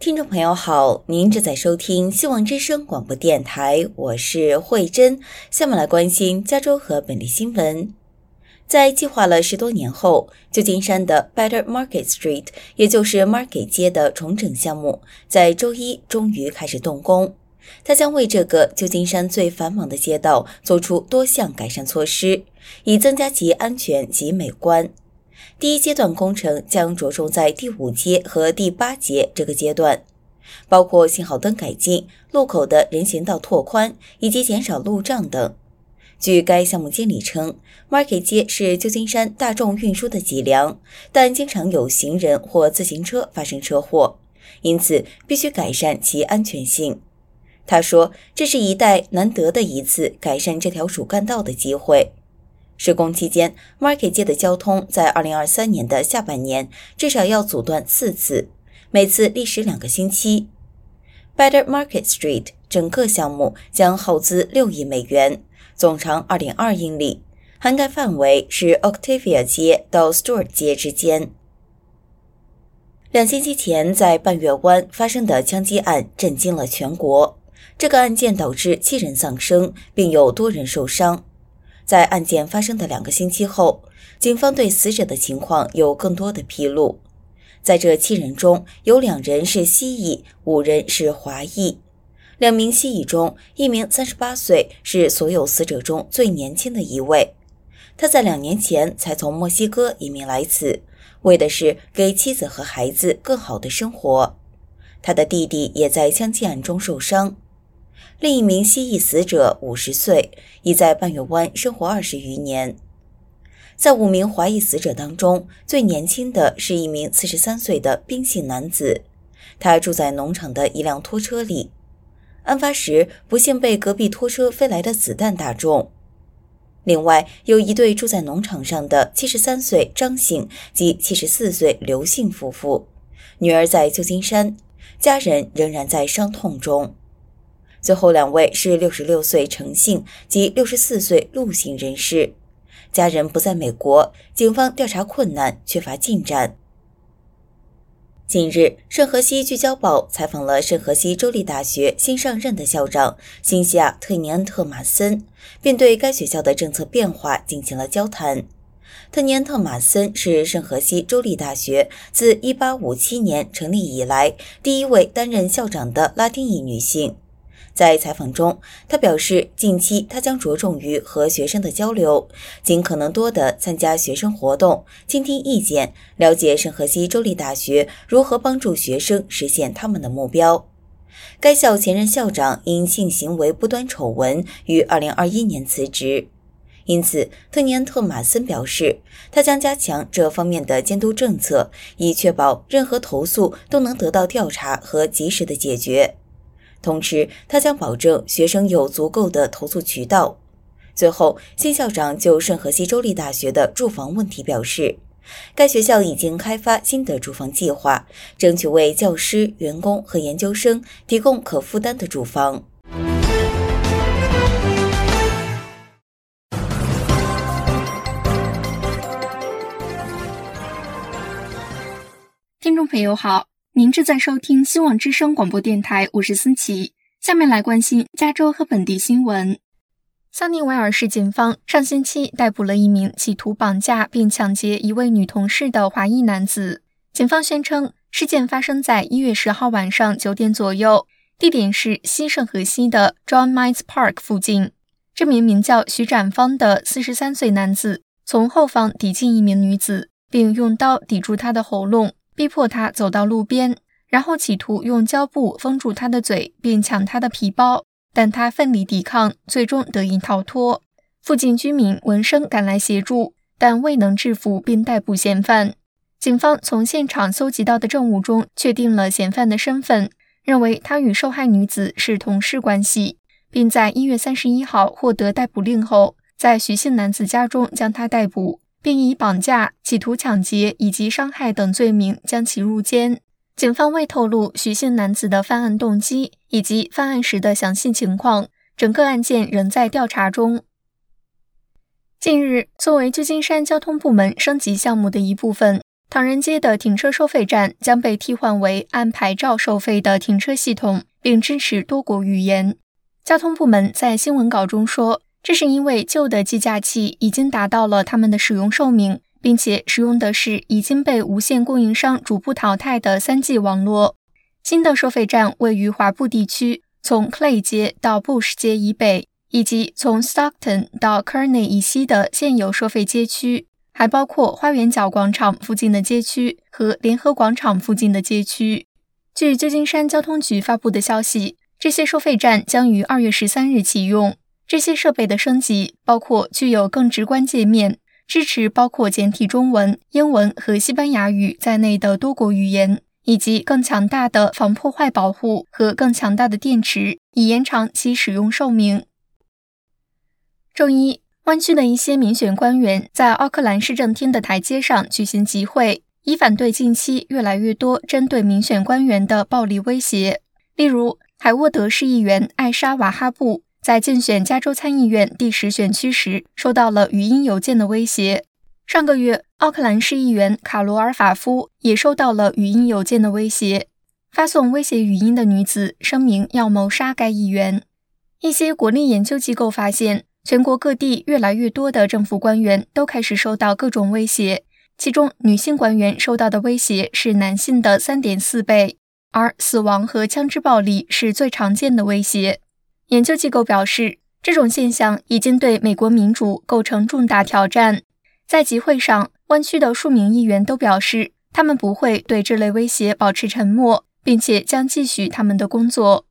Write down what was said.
听众朋友好，您正在收听希望之声广播电台，我是慧珍。下面来关心加州和本地新闻。在计划了10多年后，旧金山的 Better Market Street， 也就是 Market 街的重整项目，在周一终于开始动工。它将为这个旧金山最繁忙的街道做出多项改善措施，以增加其安全及美观。第一阶段工程将着重在第5街和第8街这个阶段，包括信号灯改进、路口的人行道拓宽以及减少路障等。据该项目经理称， Market 街是旧金山大众运输的脊梁，但经常有行人或自行车发生车祸，因此必须改善其安全性。他说，这是一代难得的一次改善这条主干道的机会。施工期间， Market 街的交通在2023年的下半年至少要阻断4次，每次历时2个星期。Better Market Street 整个项目将耗资6亿美元，总长 2.2 英里，涵盖范围是 Octavia 街到 Stewart 街之间。2星期前在半月湾发生的枪击案震惊了全国，这个案件导致7人丧生，并有多人受伤。在案件发生的2个星期后，警方对死者的情况有更多的披露。在这7人中，有2人是西裔，5人是华裔。2名西裔中，1名38岁，是所有死者中最年轻的一位。他在2年前才从墨西哥移民来此，为的是给妻子和孩子更好的生活。他的弟弟也在枪击案中受伤。另一名西裔死者50岁，已在半月湾生活20余年。在5名华裔死者当中，最年轻的是一名43岁的宾姓男子，他住在农场的一辆拖车里。案发时，不幸被隔壁拖车飞来的子弹打中。另外，有一对住在农场上的73岁张姓及74岁刘姓夫妇，女儿在旧金山，家人仍然在伤痛中。最后2位是66岁程姓及64岁陆姓人士，家人不在美国，警方调查困难，缺乏进展。近日，圣荷西聚焦报采访了圣荷西州立大学新上任的校长辛西亚·特尼安特马森，并对该学校的政策变化进行了交谈。特尼安特马森是圣荷西州立大学自1857年成立以来第一位担任校长的拉丁裔女性。在采访中，他表示，近期他将着重于和学生的交流，尽可能多地参加学生活动，倾听意见，了解圣荷西州立大学如何帮助学生实现他们的目标。该校前任校长因性行为不端丑闻于2021年辞职，因此特尼安特马森表示，他将加强这方面的监督政策，以确保任何投诉都能得到调查和及时的解决。同时，他将保证学生有足够的投诉渠道。最后，新校长就圣荷西州立大学的住房问题表示，该学校已经开发新的住房计划，争取为教师、员工和研究生提供可负担的住房。 听众朋友好，您正在收听希望之声广播电台，我是思琪。下面来关心加州和本地新闻。桑尼维尔市警方上星期逮捕了一名企图绑架并抢劫一位女同事的华裔男子。警方宣称，事件发生在1月10号晚上9点左右，地点是西圣荷西的 John Miles Park 附近。这名叫徐展芳的43岁男子从后方抵近一名女子，并用刀抵住她的喉咙，逼迫她走到路边，然后企图用胶布封住她的嘴并抢她的皮包，但她奋力抵抗，最终得以逃脱。附近居民闻声赶来协助，但未能制服并逮捕嫌犯。警方从现场搜集到的证物中确定了嫌犯的身份，认为他与受害女子是同事关系，并在1月31号获得逮捕令后，在徐姓男子家中将他逮捕，并以绑架、企图抢劫以及伤害等罪名将其入监。警方未透露徐姓男子的犯案动机以及犯案时的详细情况，整个案件仍在调查中。近日，作为旧金山交通部门升级项目的一部分， 唐人街的停车收费站将被替换为按牌照收费的停车系统，并支持多国语言。交通部门在新闻稿中说，这是因为旧的计价器已经达到了它们的使用寿命，并且使用的是已经被无线供应商逐步淘汰的 3G 网络。新的收费站位于华埠地区，从 Clay 街到 Bush 街以北，以及从 Stockton 到 Kearney 以西的现有收费街区，还包括花园角广场附近的街区和联合广场附近的街区。据旧金山交通局发布的消息，这些收费站将于2月13日启用。这些设备的升级包括具有更直观界面，支持包括简体中文、英文和西班牙语在内的多国语言，以及更强大的防破坏保护和更强大的电池，以延长其使用寿命。周一，湾区的一些民选官员在奥克兰市政厅的台阶上举行集会，以反对近期越来越多针对民选官员的暴力威胁。例如，海沃德市议员艾莎·瓦哈布在竞选加州参议院第10选区时收到了语音邮件的威胁。上个月，奥克兰市议员卡罗尔·法夫也收到了语音邮件的威胁。发送威胁语音的女子声明要谋杀该议员。一些国立研究机构发现，全国各地越来越多的政府官员都开始收到各种威胁，其中女性官员收到的威胁是男性的 3.4 倍，而死亡和枪支暴力是最常见的威胁。研究机构表示，这种现象已经对美国民主构成重大挑战。在集会上，湾区的数名议员都表示，他们不会对这类威胁保持沉默，并且将继续他们的工作。